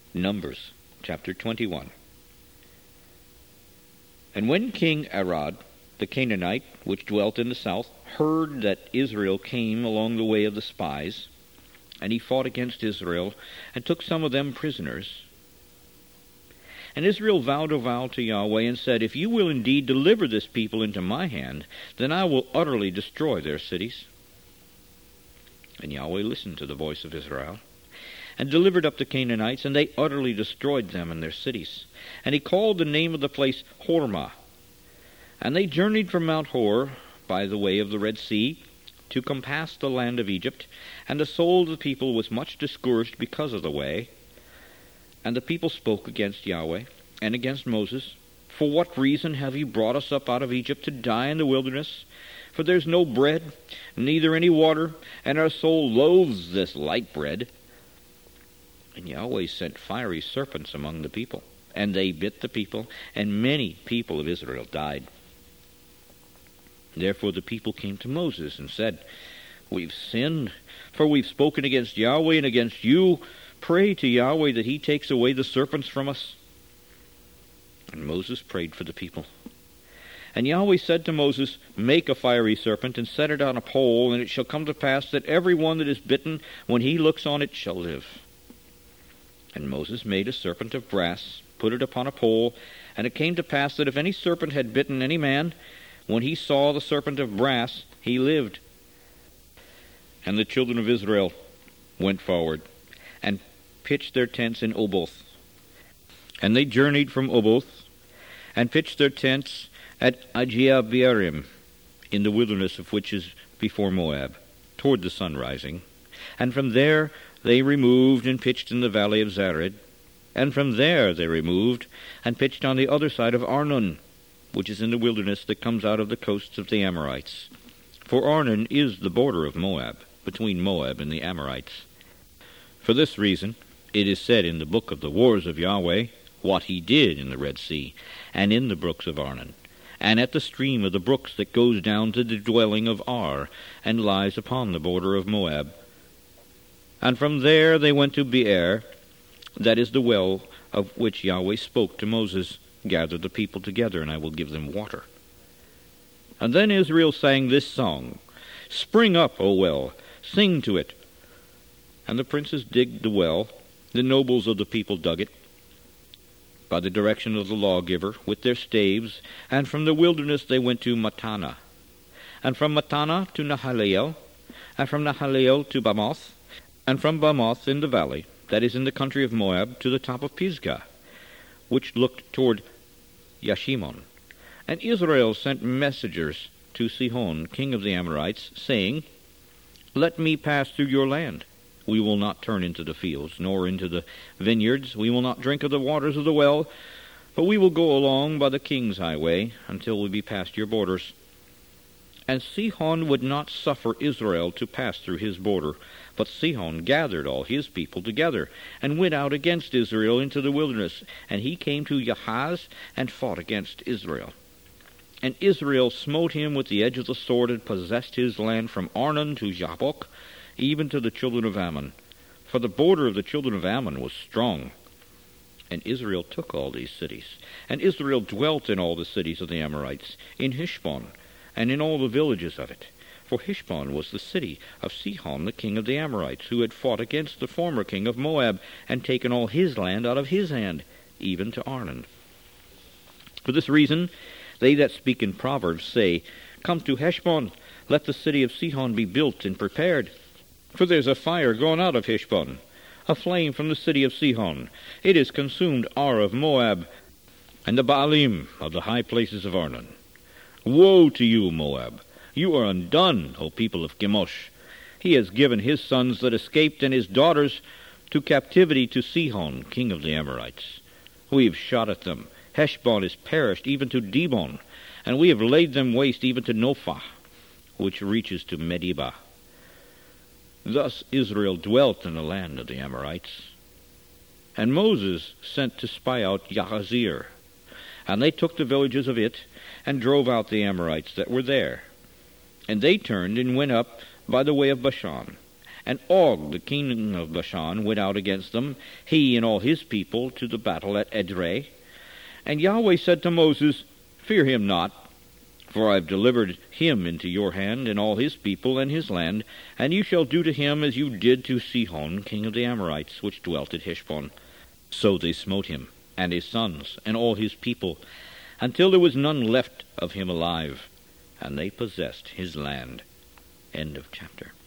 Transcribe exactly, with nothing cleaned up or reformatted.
Numbers chapter twenty-one. And when King Arad, the Canaanite, which dwelt in the south, heard that Israel came along the way of the spies, and he fought against Israel, and took some of them prisoners. And Israel vowed a vow to Yahweh, and said, If you will indeed deliver this people into my hand, then I will utterly destroy their cities. And Yahweh listened to the voice of Israel, and delivered up the Canaanites, and they utterly destroyed them and their cities. And he called the name of the place Hormah. And they journeyed from Mount Hor by the way of the Red Sea to compass the land of Egypt, and the soul of the people was much discouraged because of the way. And the people spoke against Yahweh and against Moses, For what reason have you brought us up out of Egypt to die in the wilderness? For there is no bread, neither any water, and our soul loathes this light bread. And Yahweh sent fiery serpents among the people, and they bit the people, and many people of Israel died. Therefore the people came to Moses and said, We've sinned, for we've spoken against Yahweh and against you. Pray to Yahweh that he takes away the serpents from us. And Moses prayed for the people. And Yahweh said to Moses, Make a fiery serpent, and set it on a pole, and it shall come to pass that every one that is bitten, when he looks on it, shall live. And Moses made a serpent of brass, put it upon a pole, and it came to pass that if any serpent had bitten any man, when he saw the serpent of brass, he lived. And the children of Israel went forward, and pitched their tents in Oboth. And they journeyed from Oboth, and pitched their tents at Ajeabearim, in the wilderness of which is before Moab, toward the sun rising. And from there they removed and pitched in the valley of Zared. And from there they removed and pitched on the other side of Arnon, which is in the wilderness that comes out of the coasts of the Amorites. For Arnon is the border of Moab, between Moab and the Amorites. For this reason it is said in the book of the wars of Yahweh, what he did in the Red Sea, and in the brooks of Arnon, and at the stream of the brooks that goes down to the dwelling of Ar, and lies upon the border of Moab. And from there they went to Beer, that is the well of which Yahweh spoke to Moses, Gather the people together, and I will give them water. And then Israel sang this song, Spring up, O well, sing to it. And the princes digged the well, the nobles of the people dug it, by the direction of the lawgiver, with their staves, and from the wilderness they went to Mattanah, and from Mattanah to Nahaliel, and from Nahaliel to Bamoth, and from Bamoth in the valley, that is in the country of Moab, to the top of Pisgah, which looked toward Yashimon. And Israel sent messengers to Sihon, king of the Amorites, saying, Let me pass through your land. We will not turn into the fields, nor into the vineyards. We will not drink of the waters of the well, but we will go along by the king's highway until we be past your borders. And Sihon would not suffer Israel to pass through his border, but Sihon gathered all his people together, and went out against Israel into the wilderness. And he came to Yahaz, and fought against Israel. And Israel smote him with the edge of the sword, and possessed his land from Arnon to Jabbok, even to the children of Ammon. For the border of the children of Ammon was strong. And Israel took all these cities. And Israel dwelt in all the cities of the Amorites, in Heshbon, and in all the villages of it. For Heshbon was the city of Sihon, the king of the Amorites, who had fought against the former king of Moab, and taken all his land out of his hand, even to Arnon. For this reason, they that speak in Proverbs say, Come to Heshbon, let the city of Sihon be built and prepared. For there's a fire gone out of Heshbon, a flame from the city of Sihon. It has consumed Ar of Moab, and the Baalim of the high places of Arnon. Woe to you, Moab! You are undone, O people of Chemosh. He has given his sons that escaped and his daughters to captivity to Sihon, king of the Amorites. We have shot at them. Heshbon is perished even to Dibon, and we have laid them waste even to Nophah, which reaches to Medeba. Thus Israel dwelt in the land of the Amorites. And Moses sent to spy out Jahaziel, and they took the villages of it, and drove out the Amorites that were there. And they turned and went up by the way of Bashan, And Og, the king of Bashan, went out against them, he and all his people, to the battle at Edrei. And Yahweh said to Moses, Fear him not, for I have delivered him into your hand, and all his people and his land, and you shall do to him as you did to Sihon, king of the Amorites, which dwelt at Heshbon. So they smote him, and his sons, and all his people, until there was none left of him alive, and they possessed his land. End of chapter.